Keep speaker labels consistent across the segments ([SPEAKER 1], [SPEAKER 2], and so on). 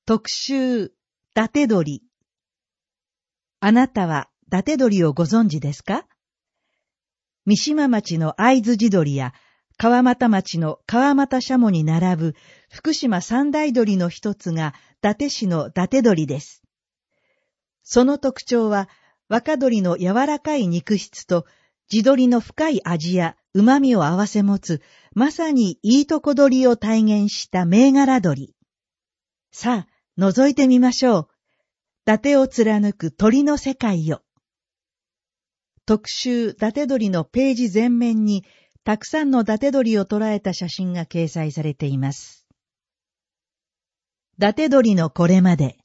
[SPEAKER 1] 特集、伊達鶏。あなたは伊達鶏をご存知ですか？三島町の会津地鶏や川俣町の川俣シャモに並ぶ福島三大鶏の一つが伊達市の伊達鶏です。その特徴は若鶏の柔らかい肉質と地鶏の深い味や旨味を合わせ持つまさにいいとこ鶏を体現した銘柄鶏。さあ、覗いてみましょう。伊達を貫く鳥の世界よ。特集伊達鶏のページ前面にたくさんの伊達鶏を捉えた写真が掲載されています。伊達鶏のこれまで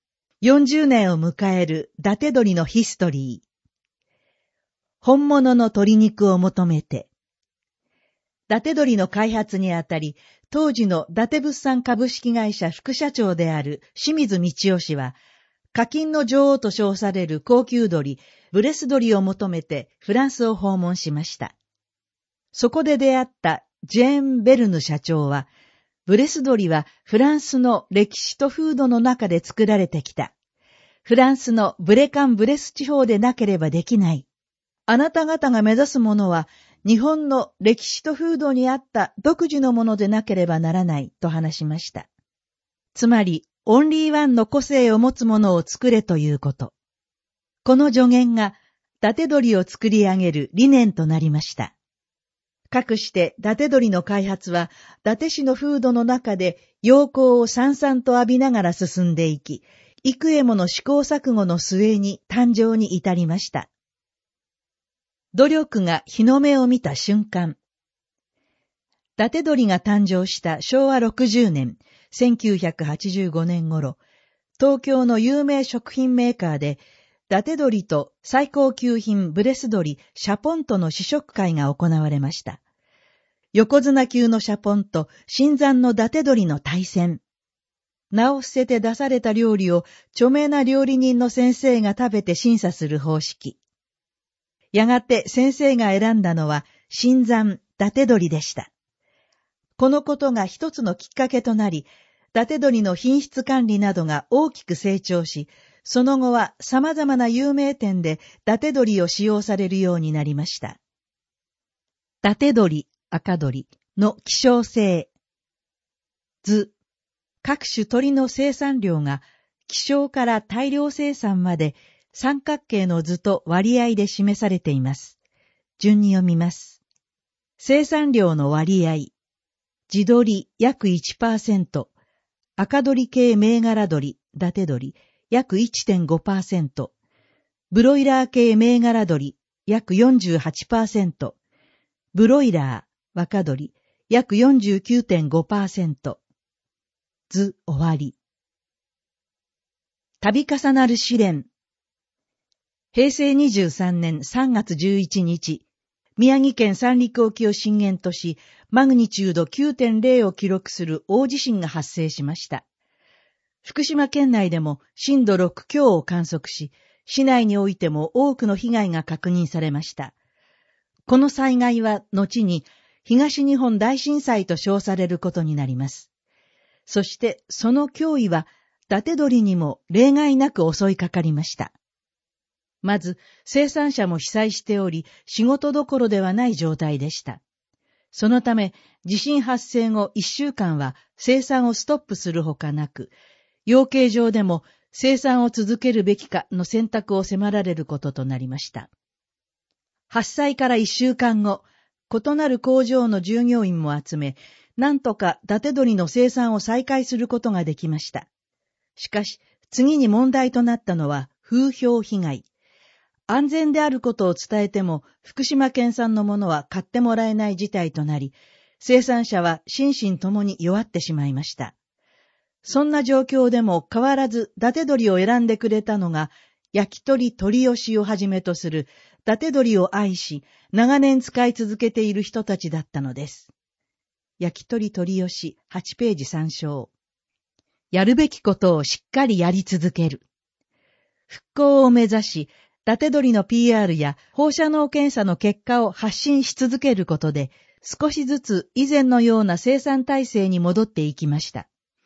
[SPEAKER 1] 40年を迎える伊達鶏のヒストリー。本物の鶏肉を求めて。伊達鶏の開発にあたり、当時の伊達物産株式会社副社長である清水道夫氏は、花金の女王と称される高級鶏、ブレス鶏を求めてフランスを訪問しました。そこで出会ったジェーン・ベルヌ社長は、ブレス鶏はフランスの歴史と風土の中で作られてきた。フランスのブレカン・ブレス地方でなければできない。あなた方が目指すものは、日本の歴史と風土にあった独自のものでなければならないと話しました。つまり、オンリーワンの個性を持つものを作れということ。この助言が、伊達鶏を作り上げる理念となりました。かくして伊達鶏の開発は、伊達市の風土の中で陽光をさんさんと浴びながら進んでいき、幾重もの試行錯誤の末に誕生に至りました。努力が日の目を見た瞬間。伊達鶏が誕生した昭和60年、1985年頃、東京の有名食品メーカーで、伊達鶏と最高級品ブレス鶏、シャポンとの試食会が行われました。横綱級のシャポンと新参の伊達鶏の対戦。名を伏せて出された料理を著名な料理人の先生が食べて審査する方式。やがて先生が選んだのは新参伊達鶏でした。このことが一つのきっかけとなり、伊達鶏の品質管理などが大きく成長し、その後は様々な有名店で伊達鶏を使用されるようになりました。伊達鶏、赤鶏の希少性。図。各種鶏の生産量が希少から大量生産まで三角形の図と割合で示されています。順に読みます。生産量の割合。地鶏約 1%、赤鶏系銘柄鶏、伊達鶏約 1.5%、ブロイラー系銘柄鶏約 48%、ブロイラー、若鶏約 49.5%。図終わり。度重なる試練。平成23年3月11日、宮城県三陸沖を震源とし、マグニチュード 9.0 を記録する大地震が発生しました。福島県内でも震度6強を観測し、市内においても多くの被害が確認されました。この災害は後に東日本大震災と称されることになります。そしてその脅威は伊達鶏にも例外なく襲いかかりました。まず生産者も被災しており、仕事どころではない状態でした。そのため地震発生後1週間は生産をストップするほかなく、養鶏場でも生産を続けるべきかの選択を迫られることとなりました。発災から1週間後、異なる工場の従業員も集め、なんとか伊達鶏の生産を再開することができました。しかし、次に問題となったのは風評被害。安全であることを伝えても、福島県産のものは買ってもらえない事態となり、生産者は心身ともに弱ってしまいました。そんな状況でも変わらず伊達鶏を選んでくれたのが、焼き鳥鳥吉をはじめとする伊達鶏を愛し、長年使い続けている人たちだったのです。焼き鳥鳥吉8ページ参照。やるべきことをしっかりやり続ける。復興を目指し、伊達鶏の PR や放射能検査の結果を発信し続けることで、少しずつ以前のような生産体制に戻っていきました。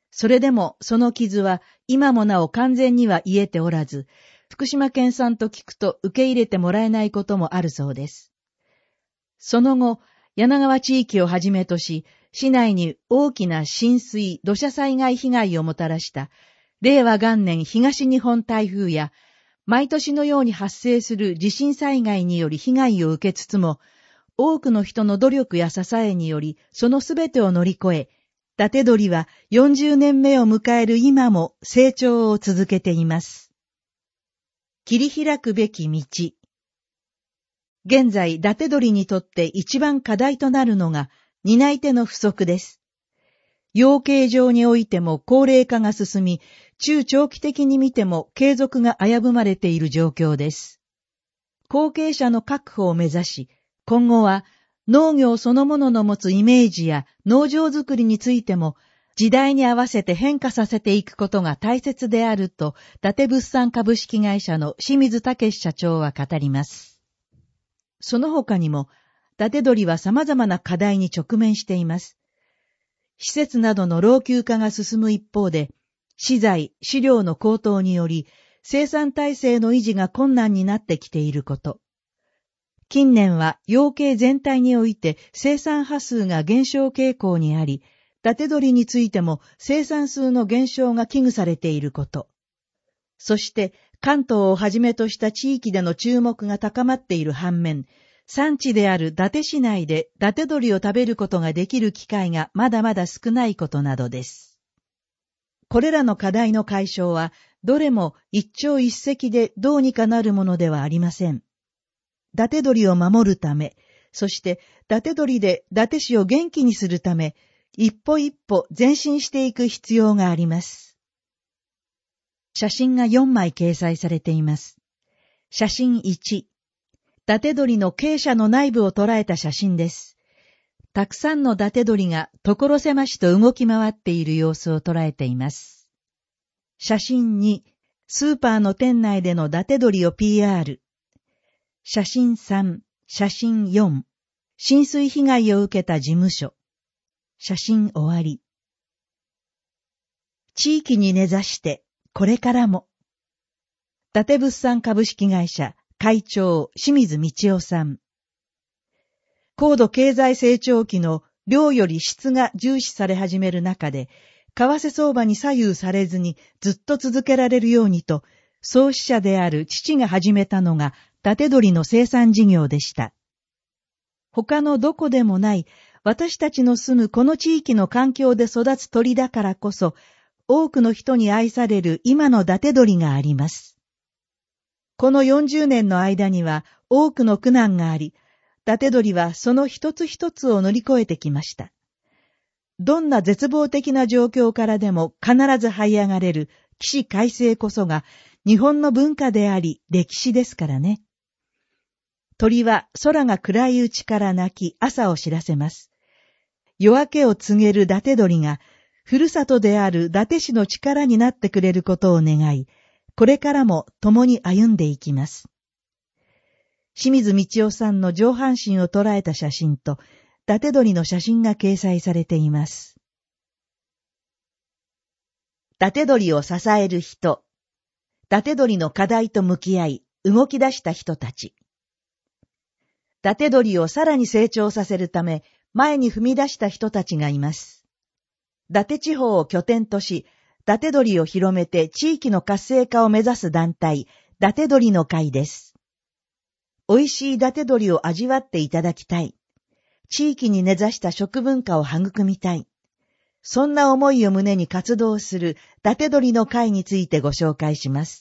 [SPEAKER 1] それでもその傷は今もなお完全には癒えておらず、福島県産と聞くと受け入れてもらえないこともあるそうです。その後、柳川地域をはじめとし、市内に大きな浸水、土砂災害被害をもたらした令和元年東日本台風や、毎年のように発生する地震災害により被害を受けつつも、多くの人の努力や支えにより、そのすべてを乗り越え、伊達鶏は40年目を迎える今も成長を続けています。切り開くべき道。現在、伊達鶏にとって一番課題となるのが、担い手の不足です。養鶏場においても高齢化が進み、中長期的に見ても継続が危ぶまれている状況です。後継者の確保を目指し、今後は農業そのものの持つイメージや農場づくりについても、時代に合わせて変化させていくことが大切であると、伊達物産株式会社の清水武社長は語ります。その他にも、伊達鶏は様々な課題に直面しています。施設などの老朽化が進む一方で、資材、飼料の高騰により、生産体制の維持が困難になってきていること。近年は養鶏全体において生産波数が減少傾向にあり、伊達鶏についても生産数の減少が危惧されていること。そして、関東をはじめとした地域での注目が高まっている反面、産地である伊達市内で伊達鶏を食べることができる機会がまだまだ少ないことなどです。これらの課題の解消は、どれも一朝一夕でどうにかなるものではありません。伊達鶏を守るため、そして伊達鶏で伊達市を元気にするため、一歩一歩前進していく必要があります。写真が4枚掲載されています。写真1。伊達鶏の鶏舎の内部を捉えた写真です。たくさんの伊達鶏が所狭しと動き回っている様子を捉えています。写真2、スーパーの店内での伊達鶏を PR。写真3、写真4、浸水被害を受けた事務所。写真終わり。地域に根ざして、これからも。伊達物産株式会社会長清水道夫さん。高度経済成長期の量より質が重視され始める中で、為替相場に左右されずにずっと続けられるようにと、創始者である父が始めたのが伊達鶏の生産事業でした。他のどこでもない私たちの住むこの地域の環境で育つ鳥だからこそ、多くの人に愛される今の伊達鶏があります。この40年の間には多くの苦難があり、伊達鶏はその一つ一つを乗り越えてきました。どんな絶望的な状況からでも必ず這い上がれる起死回生こそが日本の文化であり歴史ですからね。鳥は空が暗いうちから鳴き朝を知らせます。夜明けを告げる伊達鶏がふるさとである伊達市の力になってくれることを願い、これからも共に歩んでいきます。清水道夫さんの上半身を捉えた写真と、伊達鶏の写真が掲載されています。伊達鶏を支える人、伊達鶏の課題と向き合い、動き出した人たち。伊達鶏をさらに成長させるため、前に踏み出した人たちがいます。伊達地方を拠点とし、伊達鶏を広めて地域の活性化を目指す団体、伊達鶏の会です。美味しい伊達鶏を味わっていただきたい。地域に根ざした食文化を育みたい。そんな思いを胸に活動する伊達鶏の会についてご紹介します。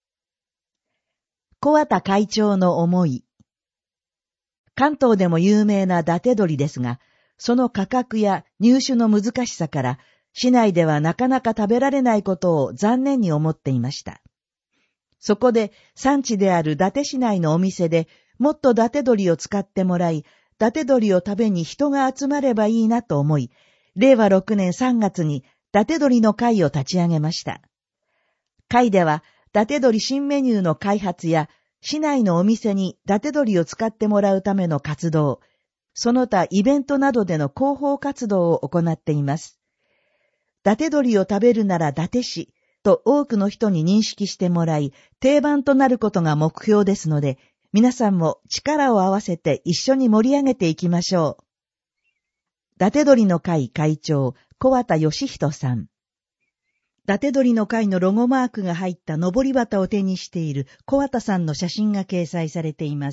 [SPEAKER 1] 小畑会長の思い。関東でも有名な伊達鶏ですが、その価格や入手の難しさから、市内ではなかなか食べられないことを残念に思っていました。そこで産地である伊達市内のお店でもっと伊達鶏を使ってもらい、伊達鶏を食べに人が集まればいいなと思い、令和6年3月に伊達鶏の会を立ち上げました。会では伊達鶏新メニューの開発や市内のお店に伊達鶏を使ってもらうための活動、その他イベントなどでの広報活動を行っています。 伊達鶏を食べるなら伊達市と多くの人に認識してもらい、定番となることが目標ですので、皆さんも力を合わせて一緒に盛り上げていきましょう。伊達鶏の会会長、小畑義人さん。伊達鶏の会のロゴマークが入ったのぼり旗を手にしている小畑さんの写真が掲載されています。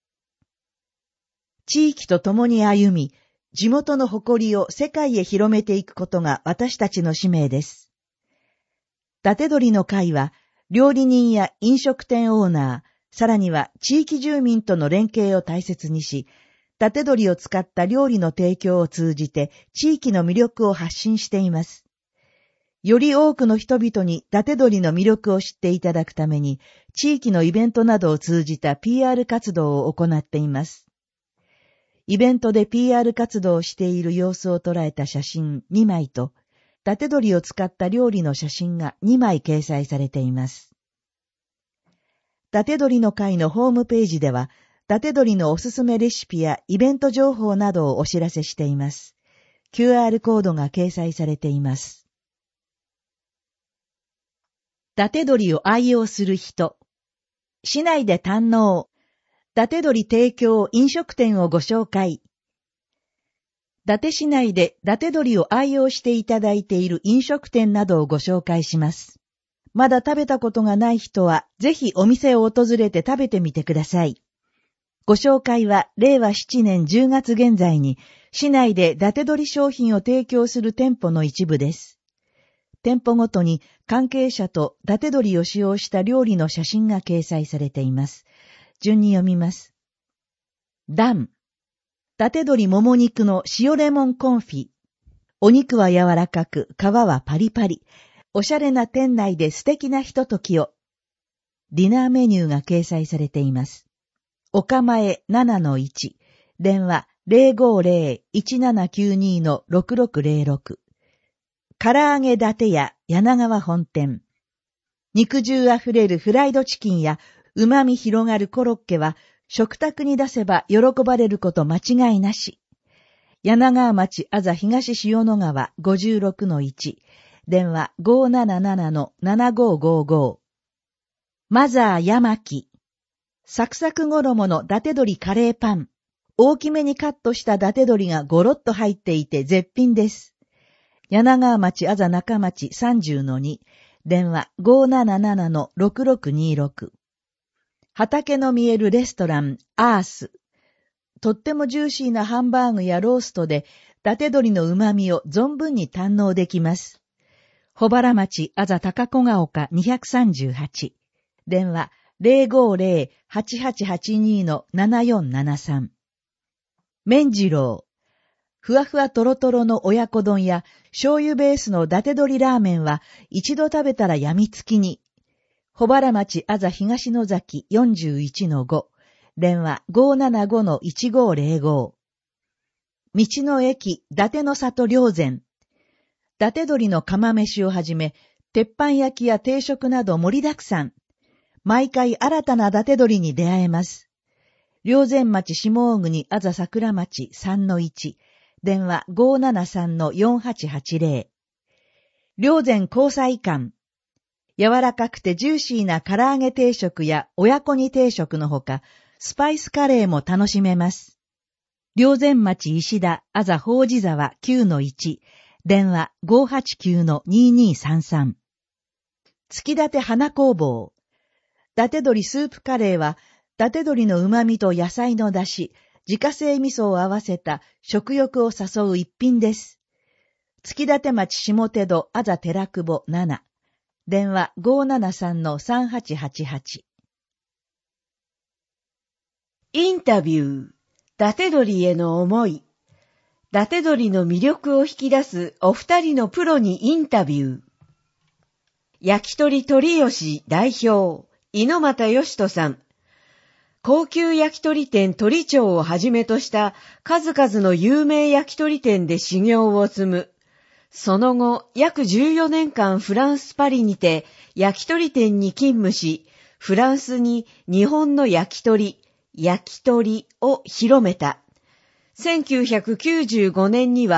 [SPEAKER 1] 地域と共に歩み、地元の誇りを世界へ広めていくことが私たちの使命です。伊達鶏の会は、料理人や飲食店オーナー、さらには地域住民との連携を大切にし、伊達鶏を使った料理の提供を通じて地域の魅力を発信しています。より多くの人々に伊達鶏の魅力を知っていただくために、地域のイベントなどを通じた PR 活動を行っています。イベントで PR 活動をしている様子を捉えた写真2枚と、伊達鶏を使った料理の写真が2枚掲載されています。伊達鶏の会のホームページでは、伊達鶏のおすすめレシピやイベント情報などをお知らせしています。QR コードが掲載されています。伊達鶏を愛用する人。市内で堪能。伊達鶏提供飲食店をご紹介。伊達市内で伊達鶏を愛用していただいている飲食店などをご紹介します。まだ食べたことがない人は、ぜひお店を訪れて食べてみてください。ご紹介は、令和7年10月現在に、市内で伊達鶏商品を提供する店舗の一部です。店舗ごとに関係者と伊達鶏を使用した料理の写真が掲載されています。順に読みます。ダン。伊達鶏もも肉の塩レモンコンフィ。お肉は柔らかく、皮はパリパリ。おしゃれな店内で素敵なひとときを。ディナーメニューが掲載されています。おかまえ 7-1。電話 050-1792-6606。唐揚げ伊達屋柳川本店。肉汁あふれるフライドチキンや旨味広がるコロッケは食卓に出せば喜ばれること間違いなし。柳川町あざ東塩野川 56-1。電話 577-7555。マザー山木。サクサク衣の伊達鶏カレーパン。大きめにカットした伊達鶏がゴロッと入っていて絶品です。柳川町あざ中町 30-2。電話 577-6626。畑の見えるレストランアース。とってもジューシーなハンバーグやローストで伊達鶏の旨味を存分に堪能できます。保原町あざ高小ヶ丘238。電話 050-8882-7473。麺次郎。ふわふわとろとろの親子丼や醤油ベースの伊達鶏ラーメンは一度食べたら病みつきに。保原町あざ東野崎 41-5。電話 575-1505。道の駅伊達の里良膳。伊達鶏の釜飯をはじめ、鉄板焼きや定食など盛りだくさん。毎回新たな伊達鶏に出会えます。良膳町下大国あざ桜町 3-1。電話 573-4880。良膳交際館。柔らかくてジューシーな唐揚げ定食や親子煮定食のほか、スパイスカレーも楽しめます。良膳町石田あざ宝寺沢 9-1。電話 589-2233。つきだて花工房。伊達鶏スープカレーは、伊達鶏の旨味と野菜の出汁、自家製味噌を合わせた食欲を誘う一品です。月立町下手戸あざ寺久保7。電話 573-3888。
[SPEAKER 2] インタビュー。伊達鶏への思い。伊達鶏の魅力を引き出すお二人のプロにインタビュー。焼き鳥鳥吉代表、猪俣義人さん。高級焼き鳥店鳥長をはじめとした数々の有名焼き鳥店で修行を積む。その後、約14年間フランスパリにて焼き鳥店に勤務し、フランスに日本の焼き鳥を広めた。1995年には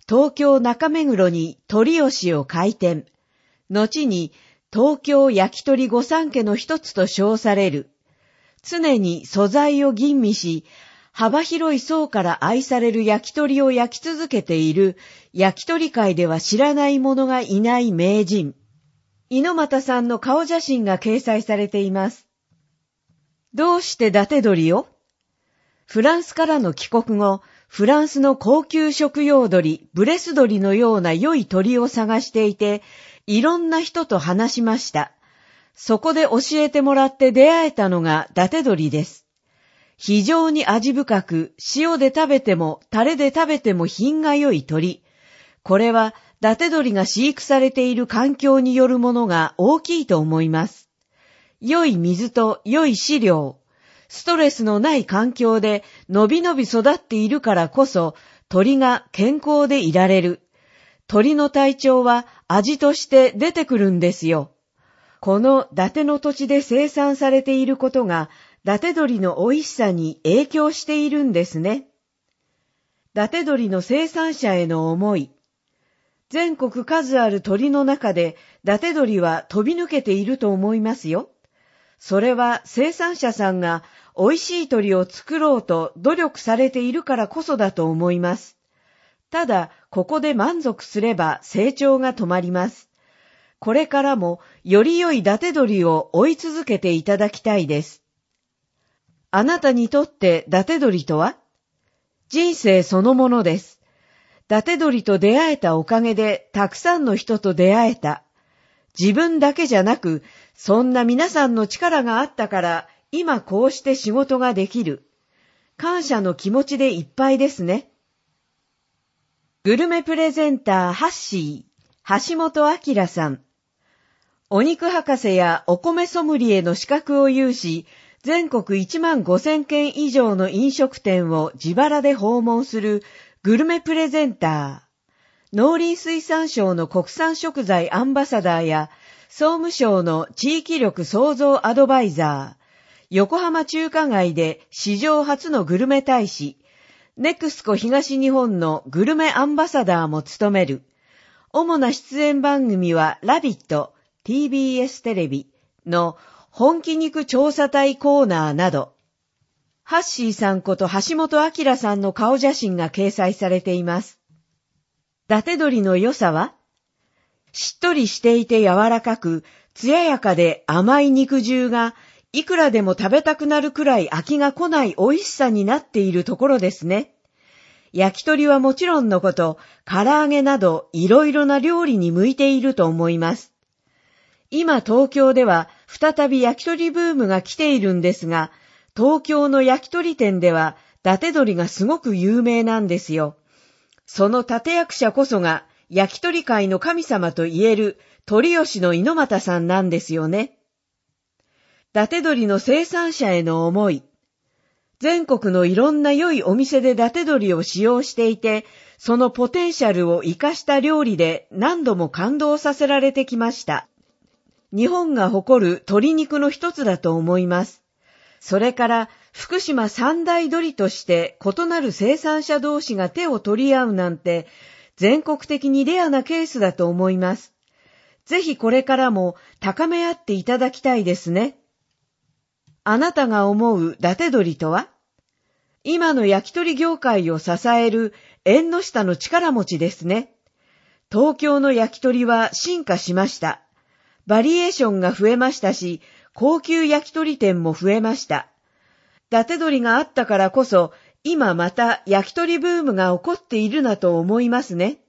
[SPEAKER 2] 東京中目黒に鳥吉を開店。後に東京焼き鳥御三家の一つと称される。常に素材を吟味し、幅広い層から愛される焼き鳥を焼き続けている焼き鳥界では知らない者がいない名人。猪俣さんの顔写真が掲載されています。どうして伊達鶏を？フランスからの帰国後、フランスの高級食用鶏、ブレス鶏のような良い鶏を探していて、いろんな人と話しました。そこで教えてもらって出会えたのが伊達鶏です。非常に味深く、塩で食べても、タレで食べても品が良い鶏。これは、伊達鶏が飼育されている環境によるものが大きいと思います。良い水と良い飼料、ストレスのない環境でのびのび育っているからこそ、鶏が健康でいられる。鶏の体調は味として出てくるんですよ。この伊達の土地で生産されていることが、伊達鶏の美味しさに影響しているんですね。伊達鶏の生産者への思い。全国数ある鶏の中で、伊達鶏は飛び抜けていると思いますよ。それは生産者さんが美味しい鶏を作ろうと努力されているからこそだと思います。ただ、ここで満足すれば成長が止まります。これからもより良い伊達鶏を追い続けていただきたいです。あなたにとって伊達鶏とは？人生そのものです。伊達鶏と出会えたおかげでたくさんの人と出会えた。自分だけじゃなく、そんな皆さんの力があったから今こうして仕事ができる。感謝の気持ちでいっぱいですね。グルメプレゼンターハッシー、橋本明さん。お肉博士やお米ソムリエの資格を有し、全国15000件以上の飲食店を自腹で訪問するグルメプレゼンター。農林水産省の国産食材アンバサダーや、総務省の地域力創造アドバイザー。横浜中華街で史上初のグルメ大使。ネクスコ東日本のグルメアンバサダーも務める。主な出演番組はラビット、TBS テレビの本気肉調査隊コーナーなど、ハッシーさんこと橋本明さんの顔写真が掲載されています。伊達鶏の良さは？しっとりしていて柔らかく、艶やかで甘い肉汁がいくらでも食べたくなるくらい飽きが来ない美味しさになっているところですね。焼き鳥はもちろんのこと、唐揚げなどいろいろな料理に向いていると思います。今東京では再び焼き鳥ブームが来ているんですが、東京の焼き鳥店では伊達鶏がすごく有名なんですよ。その立役者こそが焼き鳥界の神様と言える鳥吉の猪俣さんなんですよね。伊達鶏の生産者への思い。全国のいろんな良いお店で伊達鶏を使用していて、そのポテンシャルを生かした料理で何度も感動させられてきました。日本が誇る鶏肉の一つだと思います。それから福島三大鶏として異なる生産者同士が手を取り合うなんて全国的にレアなケースだと思います。ぜひこれからも高め合っていただきたいですね。あなたが思う伊達鶏とは？今の焼き鳥業界を支える縁の下の力持ちですね。東京の焼き鳥は進化しました。バリエーションが増えましたし、高級焼き鳥店も増えました。伊達鶏があったからこそ、今また焼き鳥ブームが起こっているなと思いますね。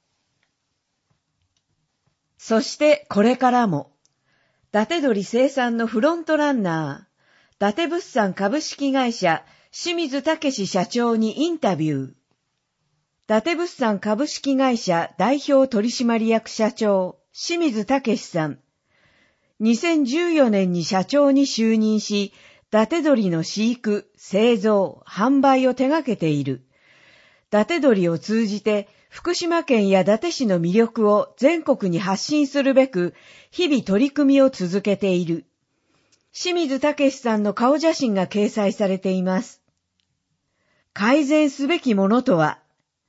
[SPEAKER 2] そしてこれからも、伊達鶏生産のフロントランナー、伊達物産株式会社清水武社長にインタビュー。伊達物産株式会社代表取締役社長清水武さん。2014年に社長に就任し、伊達鶏の飼育、製造、販売を手掛けている。伊達鶏を通じて福島県や伊達市の魅力を全国に発信するべく、日々取り組みを続けている。清水武さんの顔写真が掲載されています。改善すべきものとは？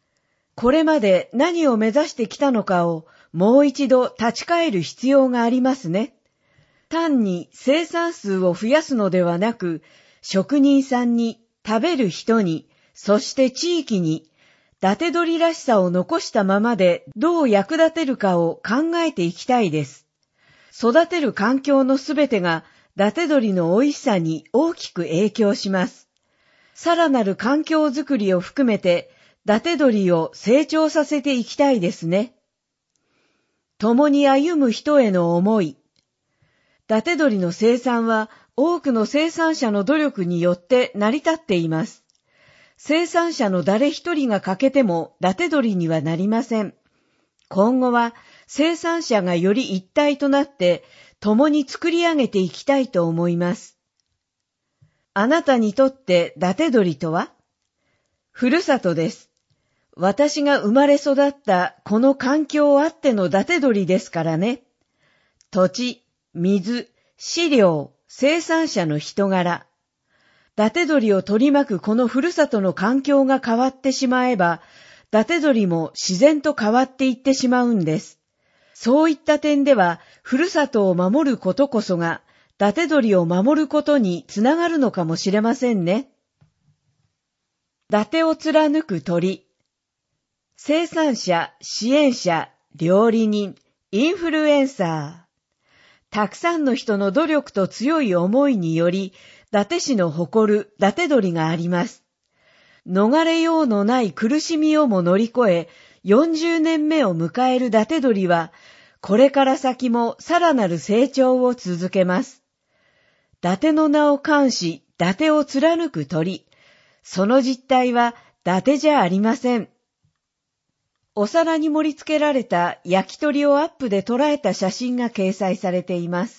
[SPEAKER 2] これまで何を目指してきたのかをもう一度立ち返る必要がありますね。単に生産数を増やすのではなく、職人さんに、食べる人に、そして地域に、伊達鶏らしさを残したままでどう役立てるかを考えていきたいです。育てる環境のすべてが伊達鶏の美味しさに大きく影響します。さらなる環境づくりを含めて、伊達鶏を成長させていきたいですね。共に歩む人への思い。伊達鶏の生産は多くの生産者の努力によって成り立っています。生産者の誰一人が欠けても伊達鶏にはなりません。今後は生産者がより一体となって共に作り上げていきたいと思います。あなたにとって伊達鶏とは？ふるさとです。私が生まれ育ったこの環境あっての伊達鶏ですからね。土地、水、飼料、生産者の人柄。伊達鶏を取り巻くこのふるさとの環境が変わってしまえば、伊達鶏も自然と変わっていってしまうんです。そういった点では、ふるさとを守ることこそが、伊達鶏を守ることにつながるのかもしれませんね。伊達を貫く鳥。生産者、支援者、料理人、インフルエンサー。たくさんの人の努力と強い思いにより、伊達市の誇る伊達鶏があります。逃れようのない苦しみをも乗り越え、40年目を迎える伊達鶏は、これから先もさらなる成長を続けます。伊達の名を冠し、伊達を貫く鳥。その実態は伊達じゃありません。お皿に盛り付けられた焼き鳥をアップで捉えた写真が掲載されています。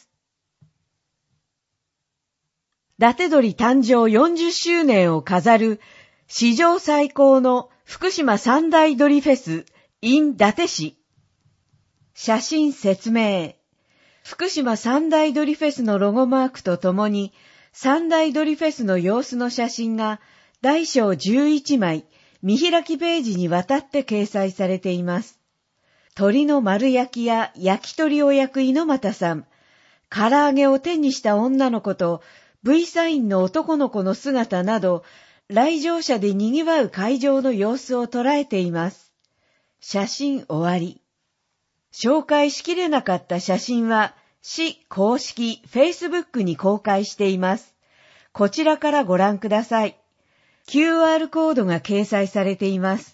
[SPEAKER 2] 伊達鶏誕生40周年を飾る史上最高の福島三大鶏フェス in 伊達市。写真説明。福島三大鶏フェスのロゴマークとともに三大鶏フェスの様子の写真が大小11枚、見開きページにわたって掲載されています。鶏の丸焼きや焼き鳥を焼く猪俣さん、唐揚げを手にした女の子と V サインの男の子の姿など、来場者で賑わう会場の様子を捉えています。写真終わり。紹介しきれなかった写真は、市公式 Facebook に公開しています。こちらからご覧ください。QR コードが掲載されています。